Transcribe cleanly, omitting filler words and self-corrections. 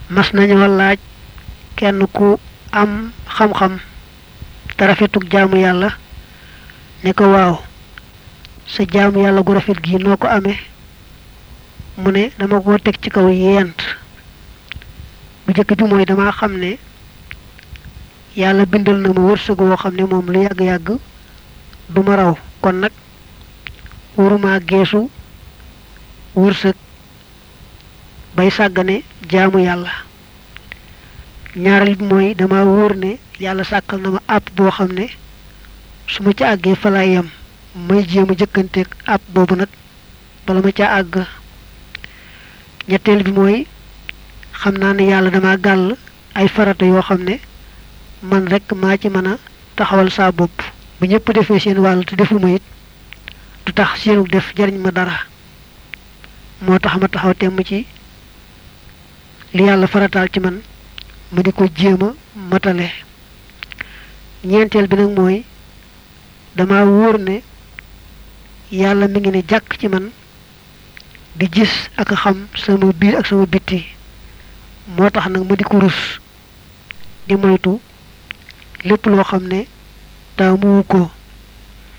mas nañoo laaj kenn ku am xam-xam te rafetuk jaamu yàlla ne ko waaw sa jaamu yàlla gu rafet gi noo ko amee mu ne dama koo teg ci kaw yent bu jëkk bi mooy dama xam ne yàlla bindal na ma wërsëg woo xam ne moom lu yàgg-yàgg du ma raw kon nag waruma geesu wërsëg bay sàggane jaamu yàlla ñaareel bi mooy dama wóor ne yàlla sàkkal na ma àpp boo xam ne su ma ca àggee fa laa yem may jéem a jëkkanteeg àpp boobu nag bala ma ca àgg ñetteel bi mooy xam naa ne yàlla dama gàll ay farata yoo xam ne man rek maa ci mën a taxawal saa bopp bu ñëpp defee seen wàll te defuma it du tax seenu def jariñ ma dara moo tax ma taxaw temm ci li yàlla farataal ci man ma di ko jéem a matale ñeenteel bi nag mooy dama wóor ne yàlla mi ngi ne jàkk ci man di gis ak a xam sama biir ak sama bitti moo tax nag ma di ko rus di moytu lépp loo xam ne taamuwu ko